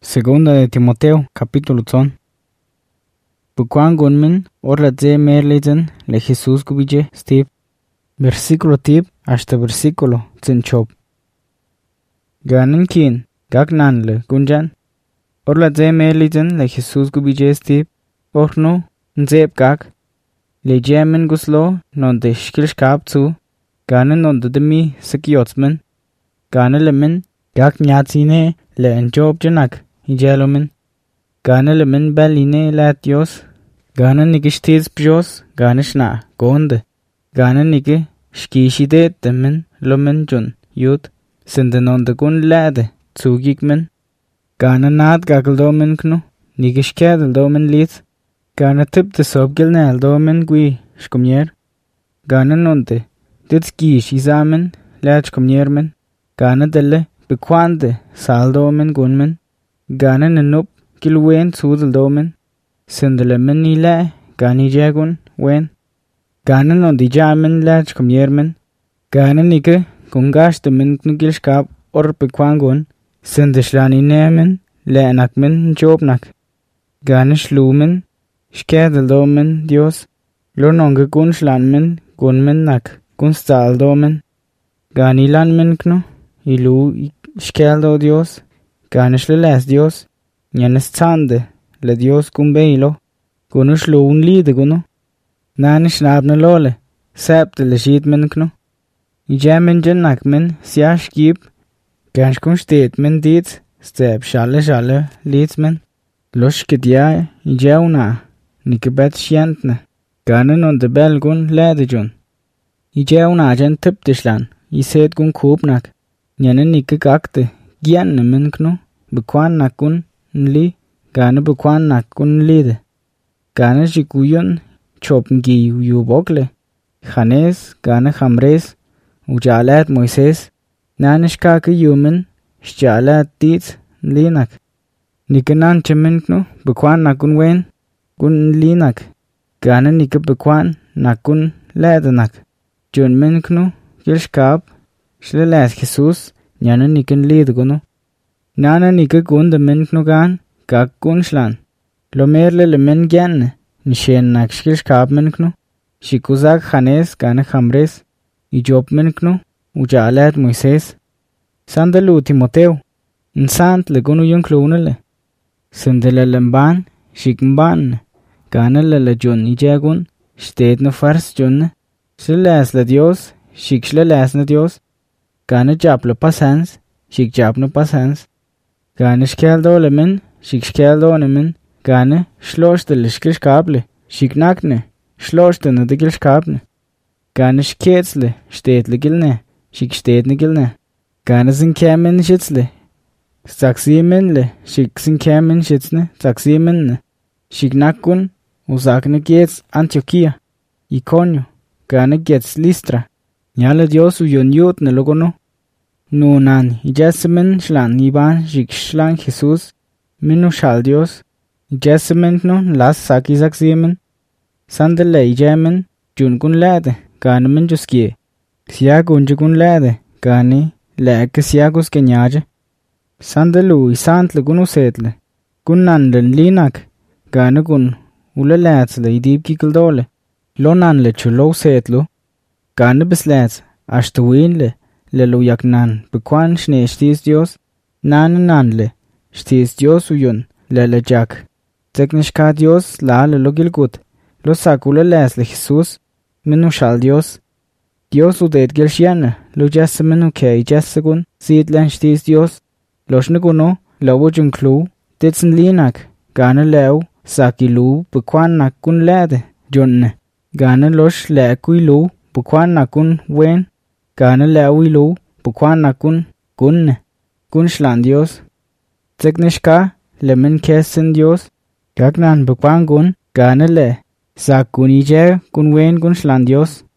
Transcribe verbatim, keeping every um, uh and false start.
Segunda de Timoteo, capítulo ton. Bukuan gunmin, orla dze merlizen, le Jesús gubije, stib. Versículo tib, hasta versículo zinchop. Ganin kin, gagnan le gunjan. Orla dze merlizen, le Jesús gubije, stib. Orno, nzeb gag. Le jemen guslo, non de shkilshkab zu. Ganin non de demi sekiotsmen. Ganin le min, gag nyatsine, le enjob janak. Ijelomen. Gana lemen baline lat Dios. Gana nige shtiz pjos. Gana shna gonde. Gana nige shkishide temen lomen jun yud. Sindenon de gun lade zugigmen. Gana nad gageldomen knu. Nige shkedeldomen lit. Gana tip de sobgelneldomen gui shkomjer. Gana nonde dit skish izamen lat shkomjermen. Gana delle bekwande saldomen gunmen. Gana nanup kilwen sudel domen. Sindelemen ila gani jagun wen. Gana non di jamen lach komjermen. Gana nike kungash de min knugilskap or bekwangun. Sindeshlani nemen le anakmen jobnak. Gana shlumen shkedel domen Dios. Lornonge gun shlanmen gunmen nak gunstal domen. Gani lanmen kno ilu shkeldo Dios. Ganesh le les Dios, nyanes tsande, le Dios kumbeilo, gunush lo un lide gunu. Nanish nabne lole, septe le shit men kno. Ijamen janak men, siash gib, gansh kun stet men dit, step shale shale, lids men. Losh kedya, ijauna, nikebet shiantne, ganen on de belgun lede jun. Ijauna jan tip dishlan, iset gun koopnak, nyanen nikegakte, Gianne men kno, bekwan nakun nli, gane bekwan nakun lide. Gane jikuyon, chopngi yubogle. Janes, gane jamres, ujalat Moises, nanishkake yumen, shjalat dit linak. Nikenan chemen kno, bekwan nakun wen, gun linak. Gane nike bekwan nakun ledenak. Jun men kno, gilshkab, shlelet Jesus, Nyana niken lid gono. Nana nike gun de men knugan, gag gun shlan. Lo merle le men gyanne, nishen nak shkilshkab men knu. Shikuzak janes gane jamres, i job men knu, ujalat Moises. Sandalu Timoteo, nsant le gunu yun klunele. Sindele lemban, shikmban, gane le le jun i jagun, sted no fars junne. Shleles le Dios, shikshleles ne Dios. Gane japlo pasans, shik japno pasans. Gane shkeldo lemen, shik shkeldo nemen. Gane shloshte le shkilshkable, shik nakne, shloshte ne de gilshkabne. Gane shketzle, shtetle gilne, shik stetne gilne. Gane zinkemen shitzle, saksimenle, shik zinkemen shitzne, saksimenle. Shik nakun, usakne gietz Antioquia, Iconio, gane gietz Listra. Nyale Dios uyon yut ne logono. Nunan ijasemen shlan iban shik shlan Jesus. Minu shal Dios. Ijasemen no las saki saksiemen. Sandele ijamen junkun lade. Gane men juskie. Siag unjukun lade. Gane leke siagus kenyaje. Sandelu isant le gunu setle. Gunnan len linak. Gane gun ule ladsle idib kikeldole. Lonan le chulo setlu. Gane beslets, ashte winle, le lo yaknan, bekwan shne shtiz Dios, nan nanle, shtiz Dios uyun, le le jak. Teknishka Dios la le lo gilgut, lo sakule les le Jesus, minu shal Dios. Dios udet gilshiane, lo jesse minu kei jessegun, zid len shtiz Dios, lo shneguno, lo wujun klu, ditsen linak, gane leu, sakilu, bekwan nakun lede, junne, gane losh le kuilu, Bukwan nakun wen, gane lewilu, bukwan nakun gunne, gun shlan Dios. Teknishka, lemen kesen Dios, gagnan bukwan gun, gane le, sak gunije gun wen gun shlan Dios.